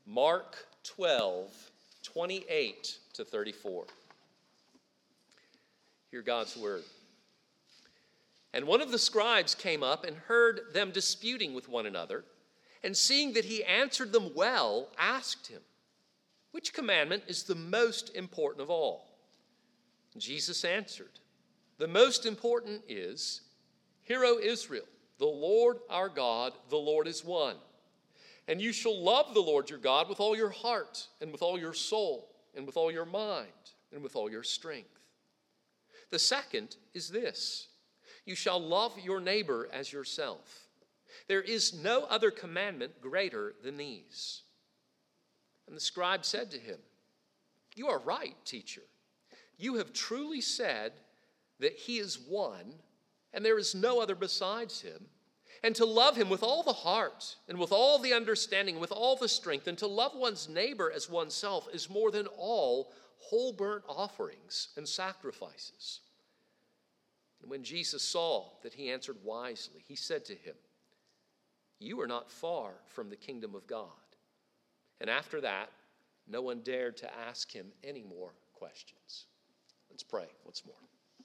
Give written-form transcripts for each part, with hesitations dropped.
Mark 12, 28 to 34. Hear God's word. And one of the scribes came up and heard them disputing with one another, and seeing that he answered them well, asked him, "Which commandment is the most important of all?" Jesus answered, "The most important is, 'Hear, O Israel, the Lord our God, the Lord is one. And you shall love the Lord your God with all your heart, and with all your soul, and with all your mind, and with all your strength. The second is this: you shall love your neighbor as yourself. There is no other commandment greater than these." And the scribe said to him, "You are right, teacher. You have truly said that he is one, and there is no other besides him, and to love him with all the heart, and with all the understanding, with all the strength, and to love one's neighbor as oneself is more than all whole burnt offerings and sacrifices." And when Jesus saw that he answered wisely, he said to him, "You are not far from the kingdom of God." And after that, no one dared to ask him any more questions. Let's pray once more.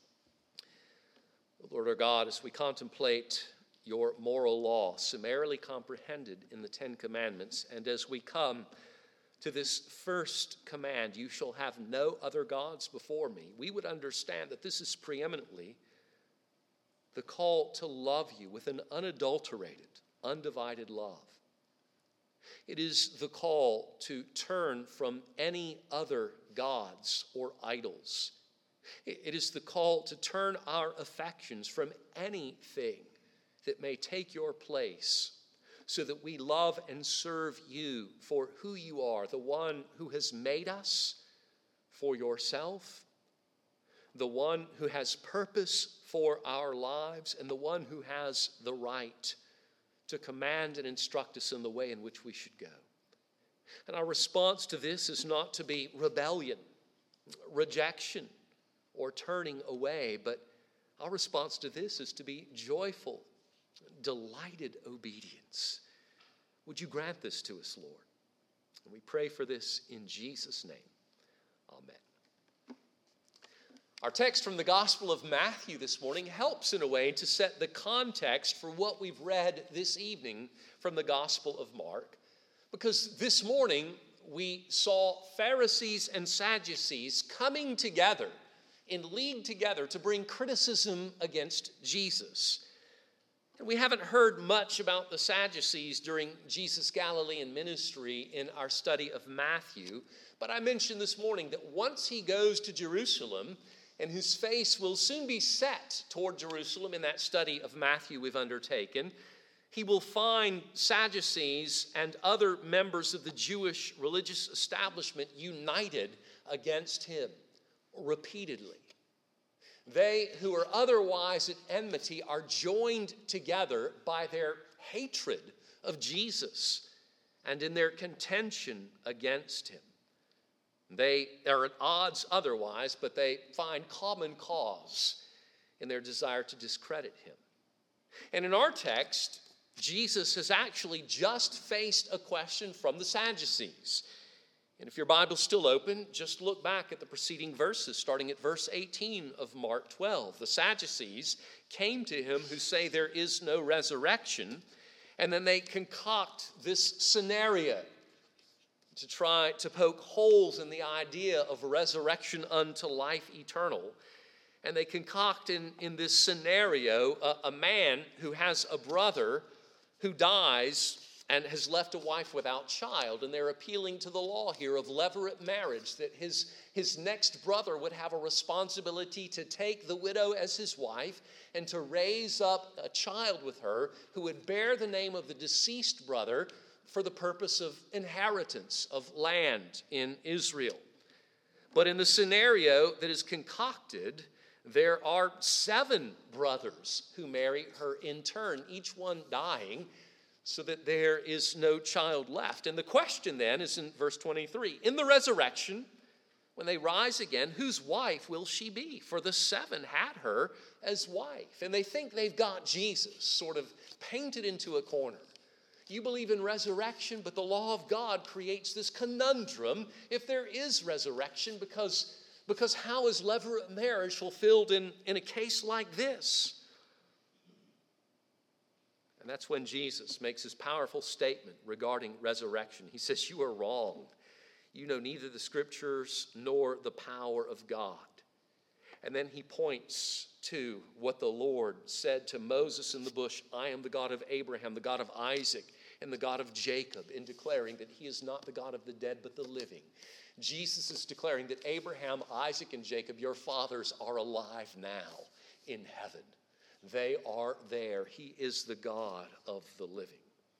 Lord our God, as we contemplate your moral law, summarily comprehended in the Ten Commandments, and as we come to this first command, "You shall have no other gods before me," we would understand that this is preeminently the call to love you with an unadulterated, undivided love. It is the call to turn from any other gods or idols. It is the call to turn our affections from anything that may take your place, so that we love and serve you for who you are, the one who has made us for yourself, the one who has purpose for our lives, and the one who has the right to command and instruct us in the way in which we should go. And our response to this is not to be rebellion, rejection, or turning away, but our response to this is to be joyful, delighted obedience. Would you grant this to us, Lord? And we pray for this in Jesus' name. Amen. Our text from the Gospel of Matthew this morning helps in a way to set the context for what we've read this evening from the Gospel of Mark, because this morning we saw Pharisees and Sadducees coming together in league together to bring criticism against Jesus. And we haven't heard much about the Sadducees during Jesus' Galilean ministry in our study of Matthew, but I mentioned this morning that once he goes to Jerusalem, and his face will soon be set toward Jerusalem in that study of Matthew we've undertaken, he will find Sadducees and other members of the Jewish religious establishment united against him repeatedly. They who are otherwise at enmity are joined together by their hatred of Jesus and in their contention against him. They are at odds otherwise, but they find common cause in their desire to discredit him. And in our text, Jesus has actually just faced a question from the Sadducees. And if your Bible's still open, just look back at the preceding verses, starting at verse 18 of Mark 12. The Sadducees came to him who say there is no resurrection, and then they concoct this scenario to try to poke holes in the idea of resurrection unto life eternal. And they concoct in this scenario a man who has a brother who dies and has left a wife without child. And they're appealing to the law here of levirate marriage, that his next brother would have a responsibility to take the widow as his wife and to raise up a child with her who would bear the name of the deceased brother for the purpose of inheritance of land in Israel. But in the scenario that is concocted, there are 7 brothers who marry her in turn, each one dying, so that there is no child left. And the question then is in verse 23. In the resurrection, when they rise again, whose wife will she be? For the 7 had her as wife. And they think they've got Jesus sort of painted into a corner. You believe in resurrection, but the law of God creates this conundrum if there is resurrection, because how is levirate marriage fulfilled in a case like this? And that's when Jesus makes his powerful statement regarding resurrection. He says, you are wrong. You know neither the Scriptures nor the power of God. And then he points to what the Lord said to Moses in the bush, I am the God of Abraham, the God of Isaac, and the God of Jacob, in declaring that he is not the God of the dead but the living. Jesus is declaring that Abraham, Isaac, and Jacob, your fathers, are alive now in heaven. They are there. He is the God of the living.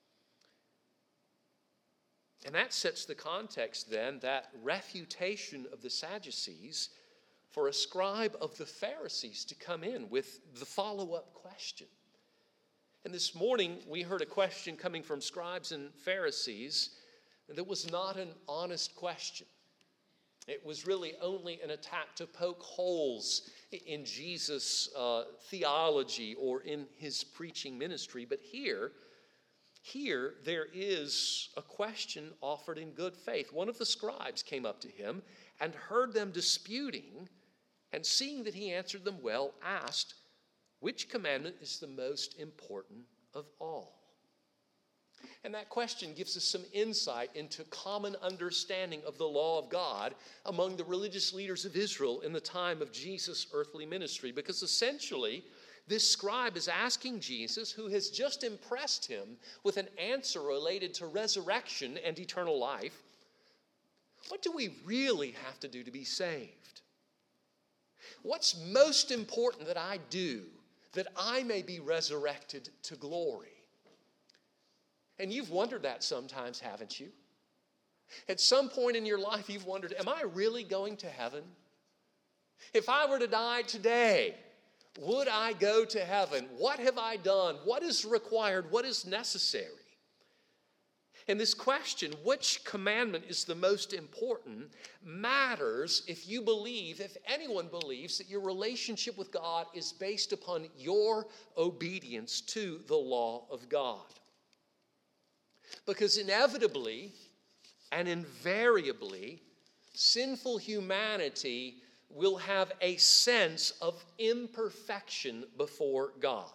And that sets the context then, that refutation of the Sadducees, for a scribe of the Pharisees to come in with the follow-up question. And this morning we heard a question coming from scribes and Pharisees that was not an honest question. It was really only an attack to poke holes in Jesus' theology or in his preaching ministry. But here there is a question offered in good faith. One of the scribes came up to him and heard them disputing, and seeing that he answered them well, asked, which commandment is the most important of all? And that question gives us some insight into common understanding of the law of God among the religious leaders of Israel in the time of Jesus' earthly ministry. Because essentially, this scribe is asking Jesus, who has just impressed him with an answer related to resurrection and eternal life, what do we really have to do to be saved? What's most important that I do that I may be resurrected to glory? And you've wondered that sometimes, haven't you? At some point in your life, you've wondered, am I really going to heaven? If I were to die today, would I go to heaven? What have I done? What is required? What is necessary? And this question, which commandment is the most important, matters if you believe, if anyone believes, that your relationship with God is based upon your obedience to the law of God. Because inevitably and invariably, sinful humanity will have a sense of imperfection before God.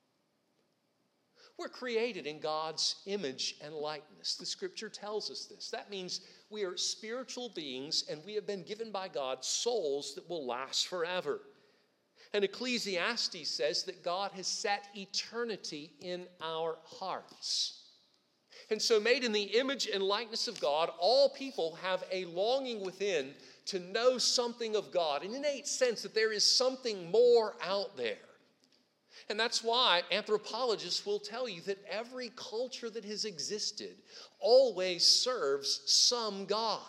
We're created in God's image and likeness. The Scripture tells us this. That means we are spiritual beings, and we have been given by God souls that will last forever. And Ecclesiastes says that God has set eternity in our hearts. And so, made in the image and likeness of God, all people have a longing within to know something of God, an innate sense that there is something more out there. And that's why anthropologists will tell you that every culture that has existed always serves some God.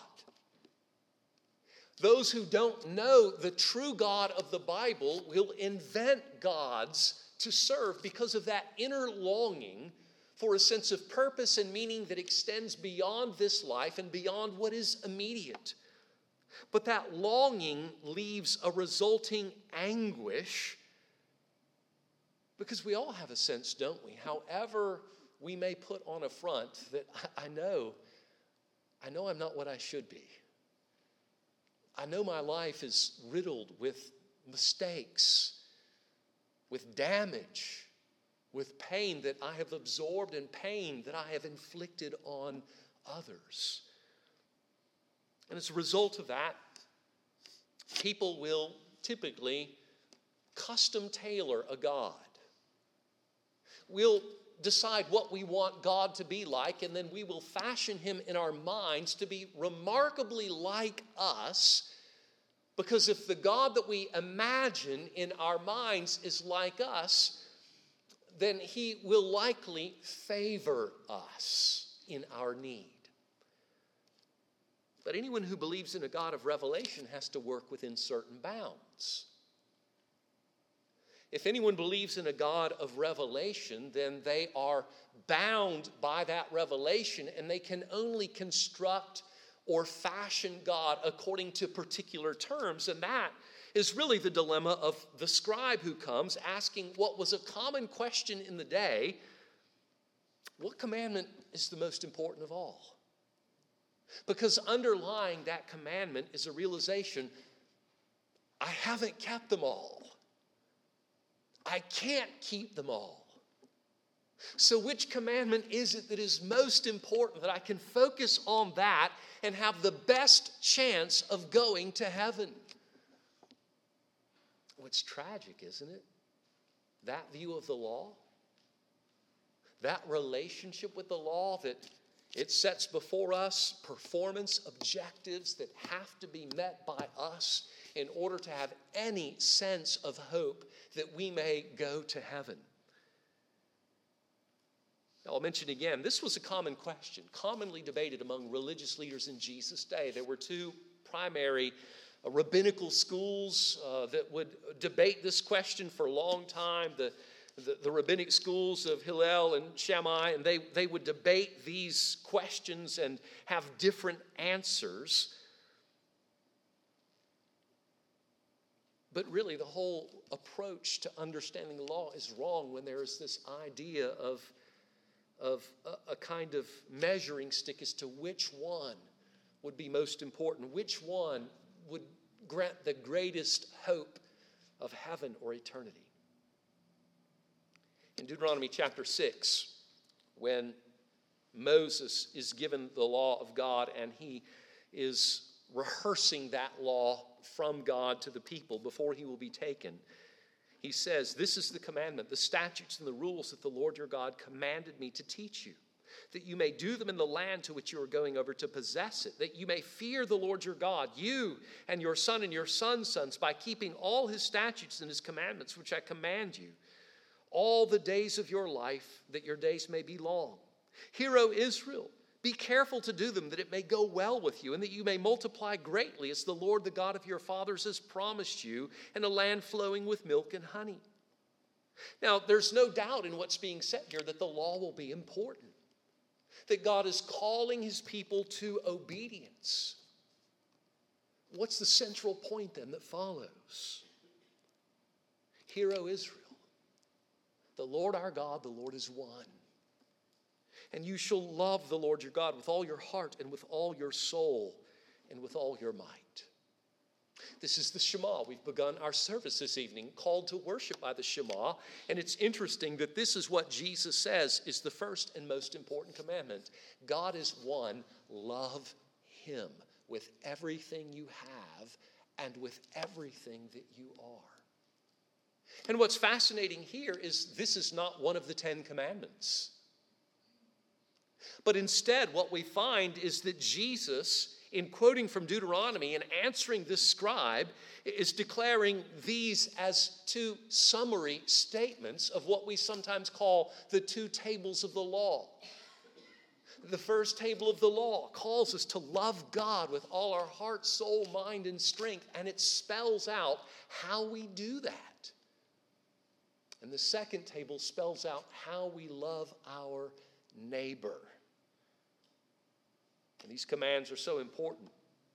Those who don't know the true God of the Bible will invent gods to serve because of that inner longing for a sense of purpose and meaning that extends beyond this life and beyond what is immediate. But that longing leaves a resulting anguish, because we all have a sense, don't we? However we may put on a front that I know I'm not what I should be. I know my life is riddled with mistakes, with damage, with pain that I have absorbed and pain that I have inflicted on others. And as a result of that, people will typically custom tailor a God. We'll decide what we want God to be like, and then we will fashion him in our minds to be remarkably like us, because if the God that we imagine in our minds is like us, then he will likely favor us in our need. But anyone who believes in a God of revelation has to work within certain bounds. If anyone believes in a God of revelation, then they are bound by that revelation, and they can only construct or fashion God according to particular terms. And that is really the dilemma of the scribe who comes asking what was a common question in the day. What commandment is the most important of all? Because underlying that commandment is a realization, I haven't kept them all. I can't keep them all. So which commandment is it that is most important, that I can focus on that and have the best chance of going to heaven? Well, it's tragic, isn't it? That view of the law, that relationship with the law, that it sets before us performance objectives that have to be met by us in order to have any sense of hope that we may go to heaven. Now, I'll mention again, this was a common question, commonly debated among religious leaders in Jesus' day. There were two primary rabbinical schools that would debate this question for a long time. The rabbinic schools of Hillel and Shammai, and they would debate these questions and have different answers. But really, the whole approach to understanding the law is wrong when there is this idea of a kind of measuring stick as to which one would be most important, which one would grant the greatest hope of heaven or eternity. In Deuteronomy chapter 6, when Moses is given the law of God and he is rehearsing that law from God to the people before he will be taken, he says, "This is the commandment, the statutes and the rules that the Lord your God commanded me to teach you, that you may do them in the land to which you are going over to possess it, that you may fear the Lord your God, you and your son and your son's sons, by keeping all his statutes and his commandments, which I command you, all the days of your life, that your days may be long. Hear, O Israel, be careful to do them, that it may go well with you, and that you may multiply greatly, as the Lord, the God of your fathers, has promised you, in a land flowing with milk and honey." Now, there's no doubt in what's being said here that the law will be important, that God is calling his people to obedience. What's the central point then that follows? Hear, O Israel, the Lord our God, the Lord is one. And you shall love the Lord your God with all your heart and with all your soul and with all your might. This is the Shema. We've begun our service this evening, called to worship by the Shema. And it's interesting that this is what Jesus says is the first and most important commandment. God is one. Love him with everything you have and with everything that you are. And what's fascinating here is this is not one of the 10 commandments. But instead, what we find is that Jesus, in quoting from Deuteronomy and answering this scribe, is declaring these as two summary statements of what we sometimes call the two tables of the law. The first table of the law calls us to love God with all our heart, soul, mind, and strength, and it spells out how we do that. And the second table spells out how we love our neighbor. And these commands are so important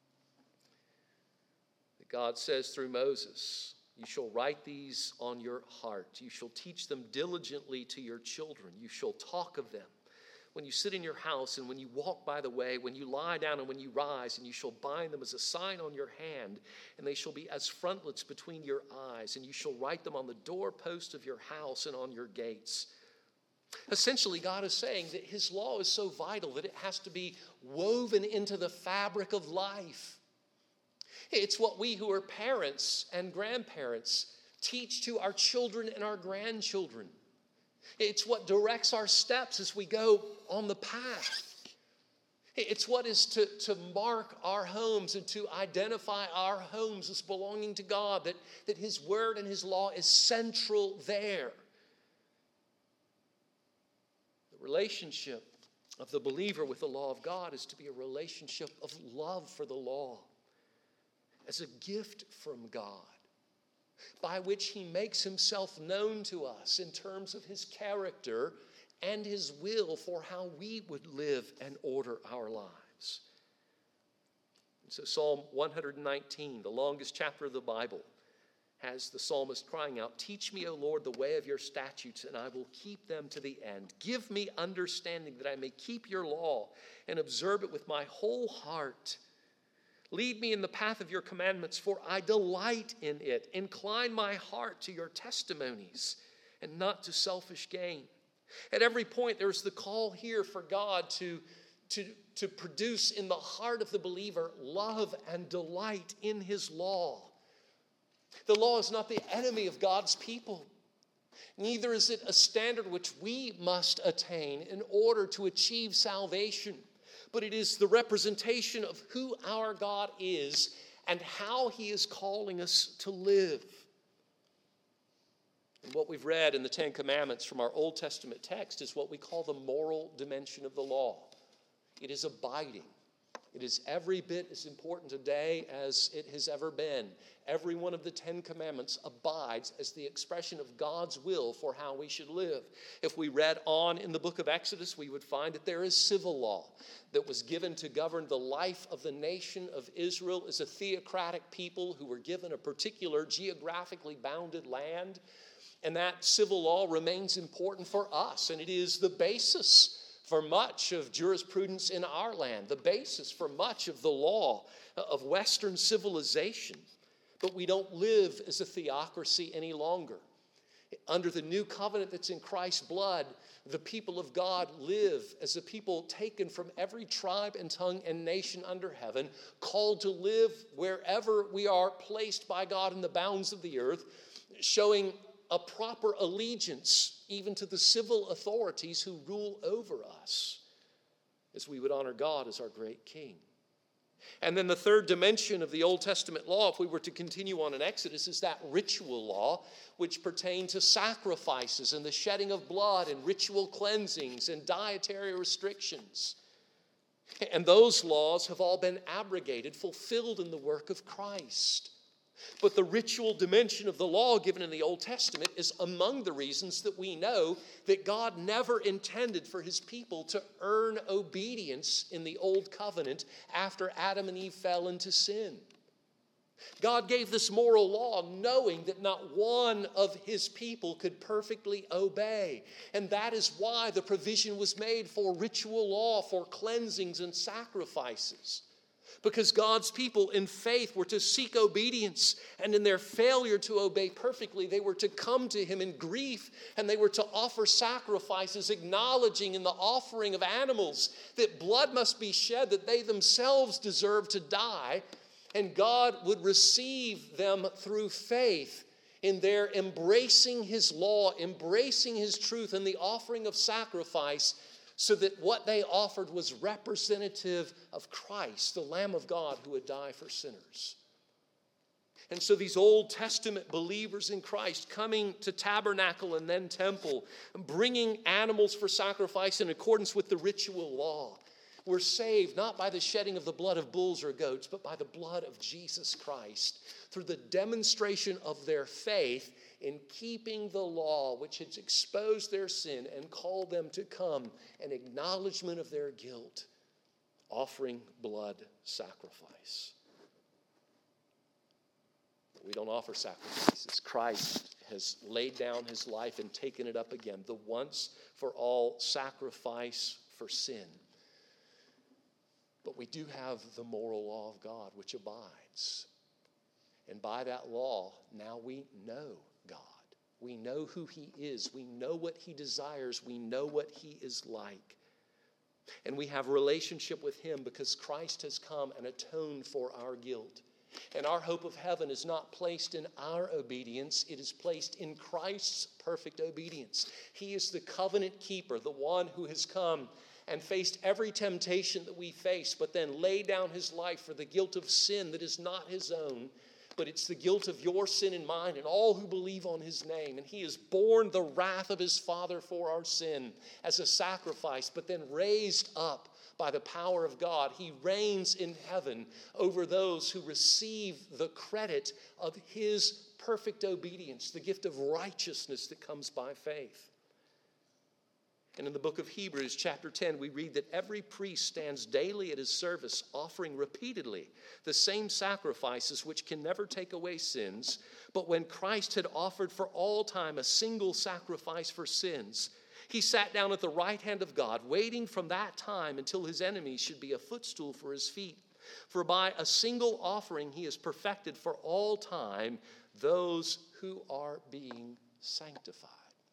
that God says through Moses, "You shall write these on your heart. You shall teach them diligently to your children. You shall talk of them when you sit in your house and when you walk by the way, when you lie down and when you rise, and you shall bind them as a sign on your hand, and they shall be as frontlets between your eyes, and you shall write them on the doorpost of your house and on your gates." Essentially, God is saying that his law is so vital that it has to be woven into the fabric of life. It's what we who are parents and grandparents teach to our children and our grandchildren. It's what directs our steps as we go on the path. It's what is to mark our homes and to identify our homes as belonging to God, that his word and his law is central there. Relationship of the believer with the law of God is to be a relationship of love for the law as a gift from God, by which he makes himself known to us in terms of his character and his will for how we would live and order our lives. And so Psalm 119, the longest chapter of the Bible, has the psalmist crying out, "Teach me, O Lord, the way of your statutes, and I will keep them to the end. Give me understanding that I may keep your law and observe it with my whole heart. Lead me in the path of your commandments, for I delight in it. Incline my heart to your testimonies and not to selfish gain." At every point, there's the call here for God to produce in the heart of the believer love and delight in his law. The law is not the enemy of God's people. Neither is it a standard which we must attain in order to achieve salvation. But it is the representation of who our God is and how he is calling us to live. And what we've read in the Ten Commandments from our Old Testament text is what we call the moral dimension of the law. It is abiding. It is every bit as important today as it has ever been. Every one of the Ten Commandments abides as the expression of God's will for how we should live. If we read on in the book of Exodus, we would find that there is civil law that was given to govern the life of the nation of Israel as a theocratic people who were given a particular geographically bounded land. And that civil law remains important for us, and it is the basis for much of jurisprudence in our land, the basis for much of the law of Western civilization. But we don't live as a theocracy any longer. Under the new covenant that's in Christ's blood, the people of God live as a people taken from every tribe and tongue and nation under heaven, called to live wherever we are placed by God in the bounds of the earth, showing a proper allegiance even to the civil authorities who rule over us, as we would honor God as our great King. And then the third dimension of the Old Testament law, if we were to continue on in Exodus, is that ritual law which pertained to sacrifices and the shedding of blood and ritual cleansings and dietary restrictions. And those laws have all been abrogated, fulfilled in the work of Christ. But the ritual dimension of the law given in the Old Testament is among the reasons that we know that God never intended for his people to earn obedience in the Old Covenant after Adam and Eve fell into sin. God gave this moral law knowing that not one of his people could perfectly obey. And that is why the provision was made for ritual law, for cleansings and sacrifices. Because God's people in faith were to seek obedience, and in their failure to obey perfectly, they were to come to him in grief, and they were to offer sacrifices, acknowledging in the offering of animals that blood must be shed, that they themselves deserve to die, and God would receive them through faith in their embracing his law, embracing his truth, and the offering of sacrifice, so that what they offered was representative of Christ, the Lamb of God who would die for sinners. And so these Old Testament believers in Christ coming to tabernacle and then temple, bringing animals for sacrifice in accordance with the ritual law, were saved not by the shedding of the blood of bulls or goats, but by the blood of Jesus Christ, through the demonstration of their faith in keeping the law which had exposed their sin and called them to come in acknowledgement of their guilt, offering blood sacrifice. But we don't offer sacrifices. Christ has laid down his life and taken it up again, the once for all sacrifice for sin. But we do have the moral law of God which abides. And by that law, now we know God. We know who he is. We know what he desires. We know what he is like. And we have a relationship with him because Christ has come and atoned for our guilt. And our hope of heaven is not placed in our obedience. It is placed in Christ's perfect obedience. He is the covenant keeper, the one who has come and faced every temptation that we face, but then laid down his life for the guilt of sin that is not his own, but it's the guilt of your sin and mine and all who believe on his name. And he has borne the wrath of his Father for our sin as a sacrifice, but then raised up by the power of God. He reigns in heaven over those who receive the credit of his perfect obedience, the gift of righteousness that comes by faith. And in the book of Hebrews, chapter 10, we read that every priest stands daily at his service, offering repeatedly the same sacrifices which can never take away sins. But when Christ had offered for all time a single sacrifice for sins, he sat down at the right hand of God, waiting from that time until his enemies should be a footstool for his feet. For by a single offering he has perfected for all time those who are being sanctified.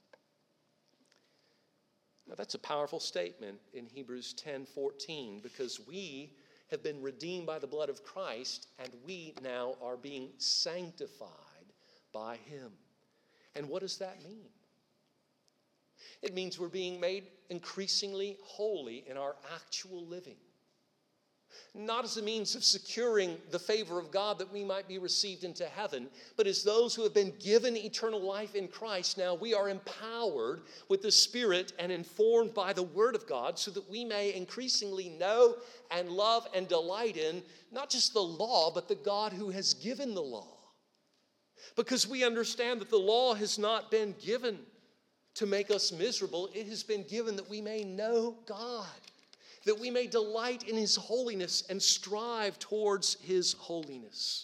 Now that's a powerful statement in Hebrews 10:14, because we have been redeemed by the blood of Christ, and we now are being sanctified by him. And what does that mean? It means we're being made increasingly holy in our actual living. Not as a means of securing the favor of God that we might be received into heaven, but as those who have been given eternal life in Christ, now we are empowered with the Spirit and informed by the Word of God so that we may increasingly know and love and delight in not just the law, but the God who has given the law. Because we understand that the law has not been given to make us miserable. It has been given that we may know God, that we may delight in his holiness and strive towards his holiness.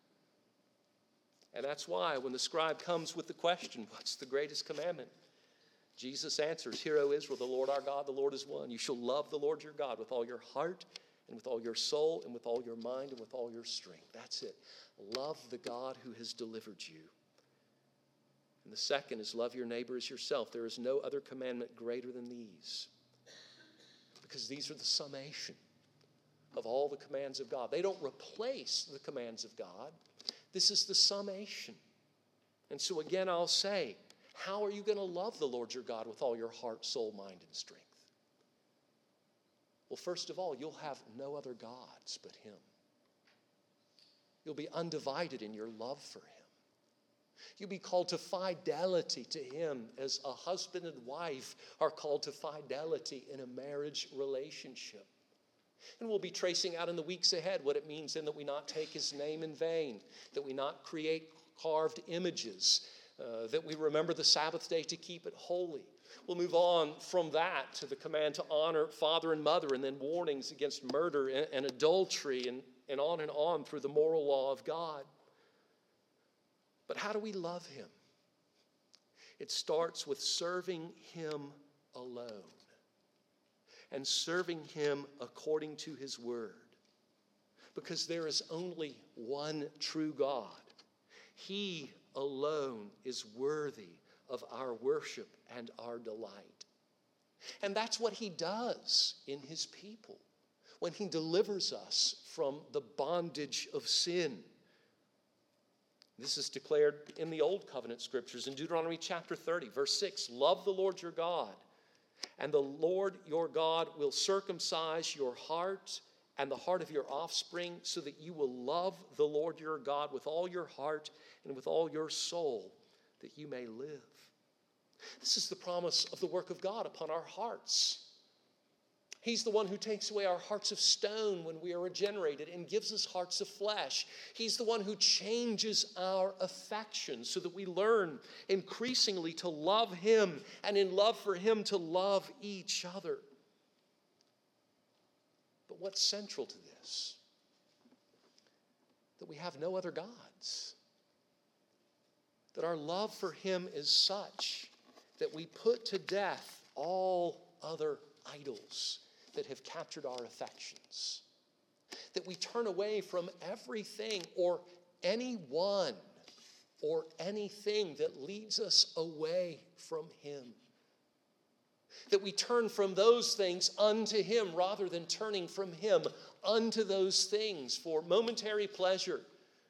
And that's why when the scribe comes with the question, what's the greatest commandment? Jesus answers, "Hear, O Israel, the Lord our God, the Lord is one. You shall love the Lord your God with all your heart and with all your soul and with all your mind and with all your strength." That's it. Love the God who has delivered you. And the second is love your neighbor as yourself. There is no other commandment greater than these, because these are the summation of all the commands of God. They don't replace the commands of God. This is the summation. And so again, I'll say, how are you going to love the Lord your God with all your heart, soul, mind, and strength? Well, first of all, you'll have no other gods but him. You'll be undivided in your love for him. You'll be called to fidelity to him as a husband and wife are called to fidelity in a marriage relationship. And we'll be tracing out in the weeks ahead what it means then that we not take his name in vain, that we not create carved images, that we remember the Sabbath day to keep it holy. We'll move on from that to the command to honor father and mother, and then warnings against murder and adultery, and on through the moral law of God. But how do we love him? It starts with serving him alone and serving him according to his word. Because there is only one true God. He alone is worthy of our worship and our delight. And that's what he does in his people when he delivers us from the bondage of sin. This is declared in the Old Covenant scriptures in Deuteronomy chapter 30, verse 6. Love the Lord your God, and the Lord your God will circumcise your heart and the heart of your offspring, so that you will love the Lord your God with all your heart and with all your soul, that you may live. This is the promise of the work of God upon our hearts. He's the one who takes away our hearts of stone when we are regenerated and gives us hearts of flesh. He's the one who changes our affections so that we learn increasingly to love him, and in love for him to love each other. But what's central to this? That we have no other gods. That our love for him is such that we put to death all other idols that have captured our affections. That we turn away from everything or anyone or anything that leads us away from him. That we turn from those things unto him rather than turning from him unto those things for momentary pleasure,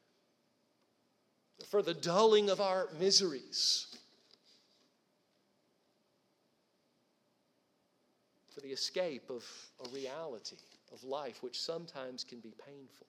for the dulling of our miseries, for the escape of a reality of life which sometimes can be painful.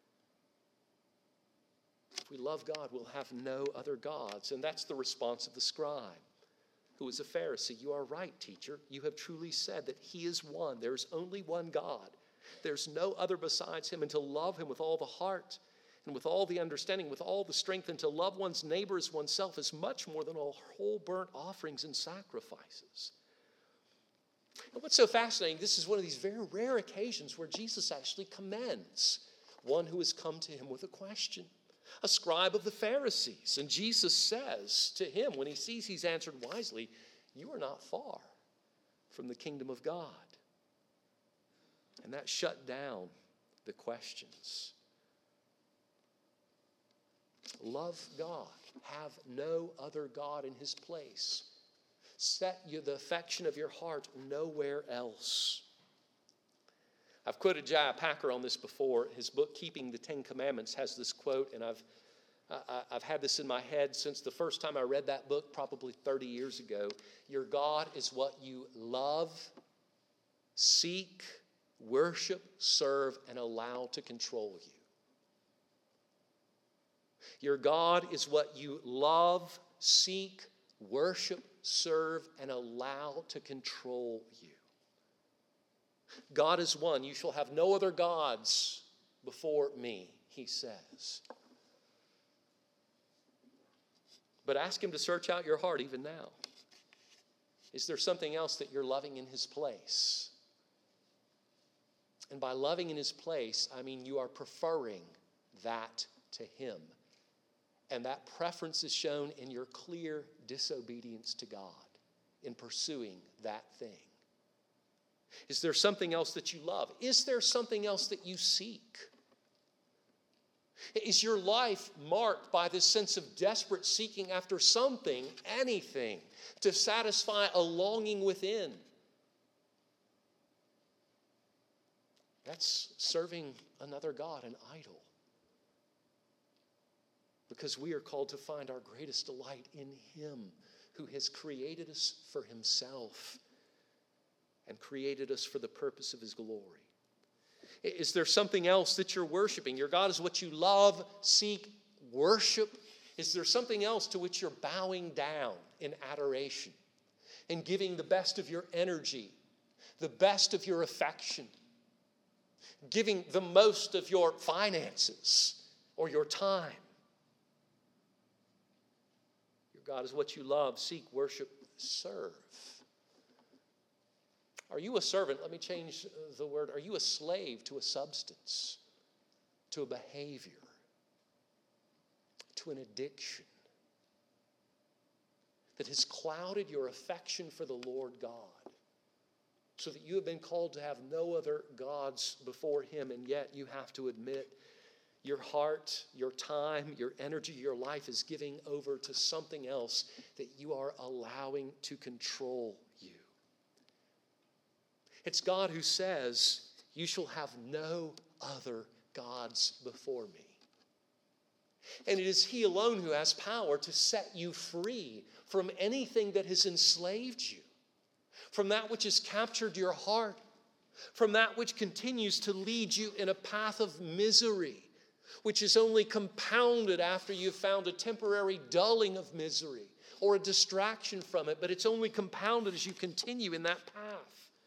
If we love God, we'll have no other gods. And that's the response of the scribe, who was a Pharisee. You are right, teacher. You have truly said that he is one. There's only one God. There's no other besides him. And to love him with all the heart and with all the understanding, with all the strength, and to love one's neighbor as oneself is much more than all whole burnt offerings and sacrifices. And what's so fascinating, this is one of these very rare occasions where Jesus actually commends one who has come to him with a question, a scribe of the Pharisees. And Jesus says to him, when he sees he's answered wisely, "You are not far from the kingdom of God." And that shut down the questions. Love God. Have no other God in his place. Set the affection of your heart nowhere else. I've quoted J.I. Packer on this before. His book, Keeping the Ten Commandments, has this quote, and I've had this in my head since the first time I read that book, probably 30 years ago. Your God is what you love, seek, worship, serve, and allow to control you. Your God is what you love, seek, worship, serve, and allow to control you. God is one. You shall have no other gods before me, he says. But ask him to search out your heart even now. Is there something else that you're loving in his place? And by loving in his place, I mean you are preferring that to him. And that preference is shown in your clear disobedience to God in pursuing that thing. Is there something else that you love? Is there something else that you seek? Is your life marked by this sense of desperate seeking after something, anything, to satisfy a longing within? That's serving another god, an idol. Because we are called to find our greatest delight in him who has created us for himself and created us for the purpose of his glory. Is there something else that you're worshiping? Your God is what you love, seek, worship. Is there something else to which you're bowing down in adoration and giving the best of your energy, the best of your affection, giving the most of your finances or your time? Your God is what you love, seek, worship, serve. Are you a servant? Let me change the word. Are you a slave to a substance, to a behavior, to an addiction that has clouded your affection for the Lord God, so that you have been called to have no other gods before him, and yet you have to admit your heart, your time, your energy, your life is giving over to something else that you are allowing to control you? It's God who says, "You shall have no other gods before me." And it is he alone who has power to set you free from anything that has enslaved you, from that which has captured your heart, from that which continues to lead you in a path of misery, which is only compounded after you've found a temporary dulling of misery or a distraction from it, but it's only compounded as you continue in that path.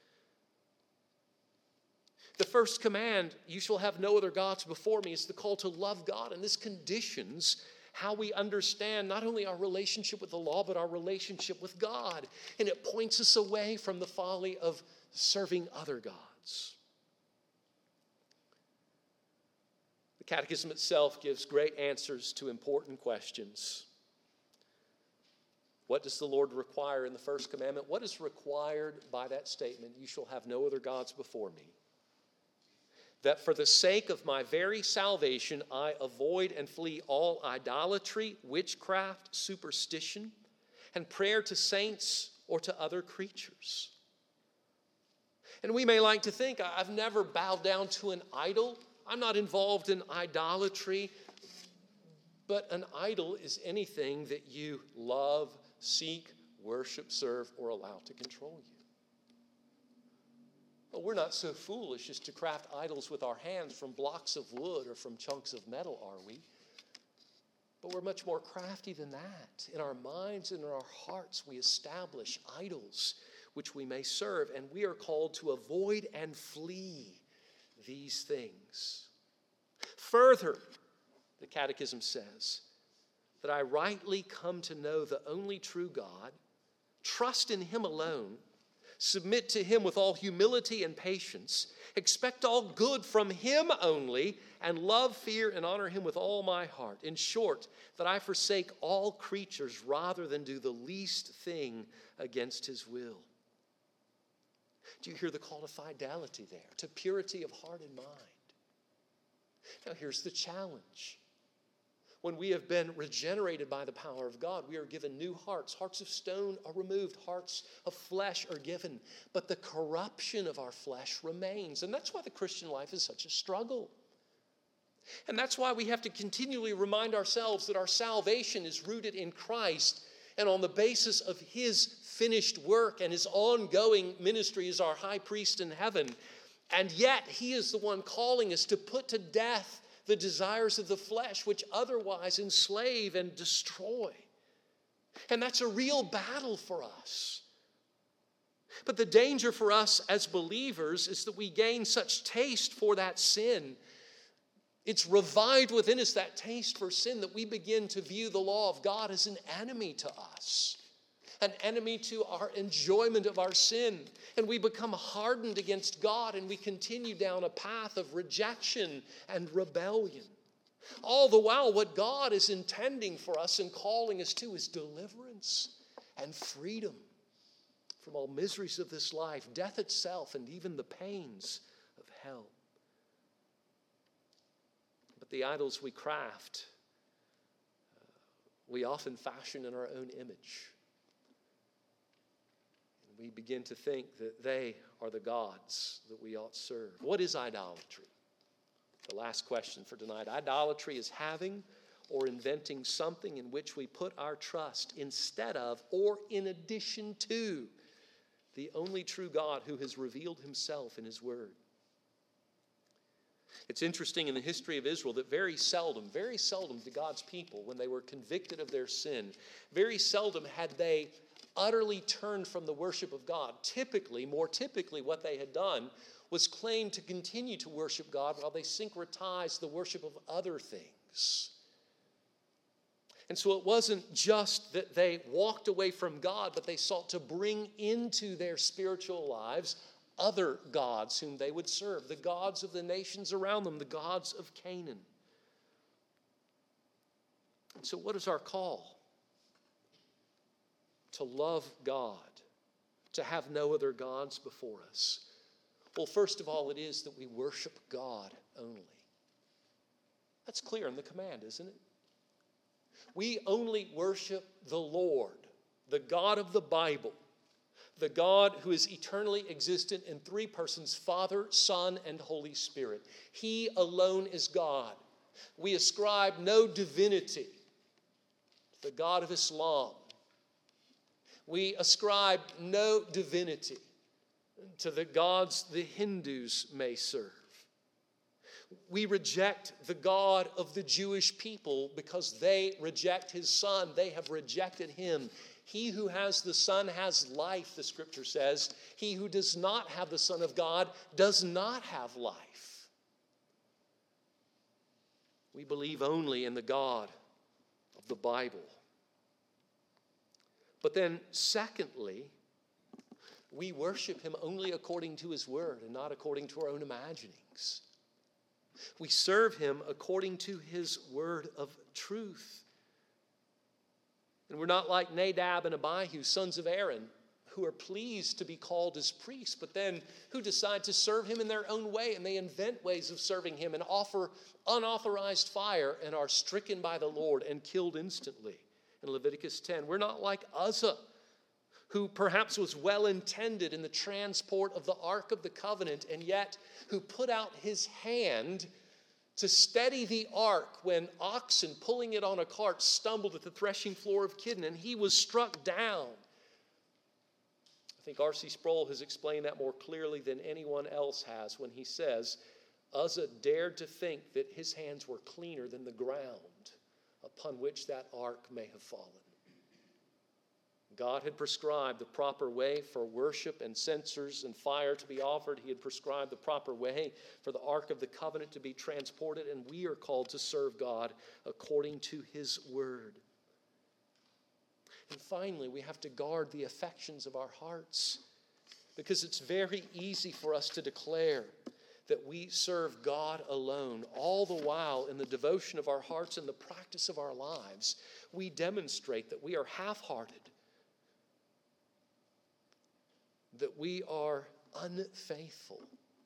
The first command, "You shall have no other gods before me," is the call to love God. And this conditions how we understand not only our relationship with the law, but our relationship with God. And it points us away from the folly of serving other gods. The Catechism itself gives great answers to important questions. What does the Lord require in the first commandment? What is required by that statement, "You shall have no other gods before me"? That for the sake of my very salvation, I avoid and flee all idolatry, witchcraft, superstition, and prayer to saints or to other creatures. And we may like to think, I've never bowed down to an idol. I'm not involved in idolatry. But an idol is anything that you love, seek, worship, serve, or allow to control you. But we're not so foolish as to craft idols with our hands from blocks of wood or from chunks of metal, are we? But we're much more crafty than that. In our minds and in our hearts, we establish idols which we may serve, and we are called to avoid and flee these things. Further, the Catechism says that I rightly come to know the only true God, trust in him alone, Submit to him with all humility and patience. Expect all good from him only, and love, fear, and honor him with all my heart. In short, that I forsake all creatures rather than do the least thing against his will. Do you hear the call to fidelity there, to purity of heart and mind? Now here's the challenge. When we have been regenerated by the power of God, we are given new hearts. Hearts of stone are removed. Hearts of flesh are given. But the corruption of our flesh remains. And that's why the Christian life is such a struggle. And that's why we have to continually remind ourselves that our salvation is rooted in Christ and on the basis of his finished work and his ongoing ministry as our high priest in heaven. And yet he is the one calling us to put to death the desires of the flesh, which otherwise enslave and destroy. And that's a real battle for us. But the danger for us as believers is that we gain such taste for that sin. It's revived within us, that taste for sin, that we begin to view the law of God as an enemy to us, an enemy to our enjoyment of our sin. And we become hardened against God, and we continue down a path of rejection and rebellion. All the while, what God is intending for us and calling us to is deliverance and freedom from all miseries of this life, death itself, and even the pains of hell. But the idols we craft, we often fashion in our own image. We begin to think that they are the gods that we ought to serve. What is idolatry? The last question for tonight. Idolatry is having or inventing something in which we put our trust instead of or in addition to the only true God who has revealed himself in his word. It's interesting in the history of Israel that very seldom to God's people, when they were convicted of their sin, very seldom had they utterly turned from the worship of God. More typically, what they had done was claim to continue to worship God while they syncretized the worship of other things. And so it wasn't just that they walked away from God, but they sought to bring into their spiritual lives other gods whom they would serve, the gods of the nations around them, the gods of Canaan. And so what is our call? To love God, to have no other gods before us. Well, first of all, it is that we worship God only. That's clear in the command, isn't it? We only worship the Lord, the God of the Bible, the God who is eternally existent in three persons, Father, Son, and Holy Spirit. He alone is God. We ascribe no divinity to the God of Islam. We ascribe no divinity to the gods the Hindus may serve. We reject the God of the Jewish people because they reject his Son. They have rejected him. He who has the Son has life, the Scripture says. He who does not have the Son of God does not have life. We believe only in the God of the Bible. But then, secondly, we worship him only according to his word and not according to our own imaginings. We serve him according to his word of truth. And we're not like Nadab and Abihu, sons of Aaron, who are pleased to be called as priests, but then who decide to serve him in their own way, and they invent ways of serving him and offer unauthorized fire and are stricken by the Lord and killed instantly. In Leviticus 10, we're not like Uzzah, who perhaps was well-intended in the transport of the Ark of the Covenant, and yet who put out his hand to steady the ark when oxen pulling it on a cart stumbled at the threshing floor of Kidron, and he was struck down. I think R.C. Sproul has explained that more clearly than anyone else has when he says, Uzzah dared to think that his hands were cleaner than the ground upon which that ark may have fallen. God had prescribed the proper way for worship and censers and fire to be offered. He had prescribed the proper way for the Ark of the Covenant to be transported, and we are called to serve God according to his word. And finally, we have to guard the affections of our hearts. because it's very easy for us to declare that we serve God alone. All the while, in the devotion of our hearts and the practice of our lives, we demonstrate that we are half-hearted, that we are unfaithful,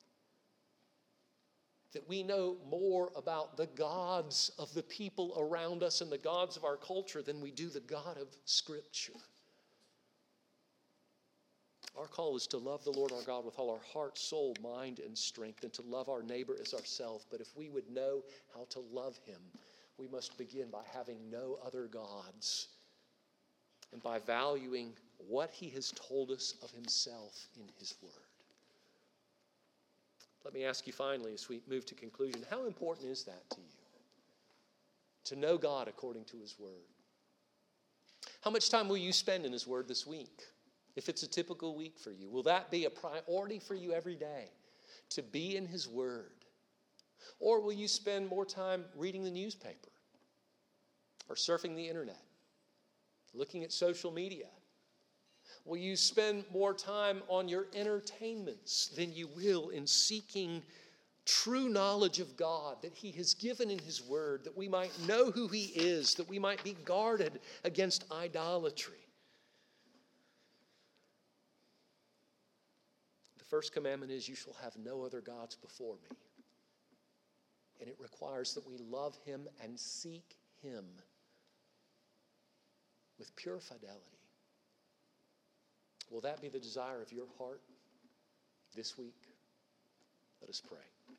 that we know more about the gods of the people around us and the gods of our culture than we do the God of Scripture. Our call is to love the Lord our God with all our heart, soul, mind, and strength, and to love our neighbor as ourselves. But if we would know how to love him, we must begin by having no other gods and by valuing what he has told us of himself in his word. Let me ask you finally, as we move to conclusion, how important is that to you? To know God according to his word. How much time will you spend in his word this week? If it's a typical week for you, will that be a priority for you every day, to be in his word? Or will you spend more time reading the newspaper or surfing the internet, looking at social media? Will you spend more time on your entertainments than you will in seeking true knowledge of God that he has given in his word, that we might know who he is, that we might be guarded against idolatry? The first commandment is, you shall have no other gods before me. And it requires that we love him and seek him with pure fidelity. Will that be the desire of your heart this week? Let us pray.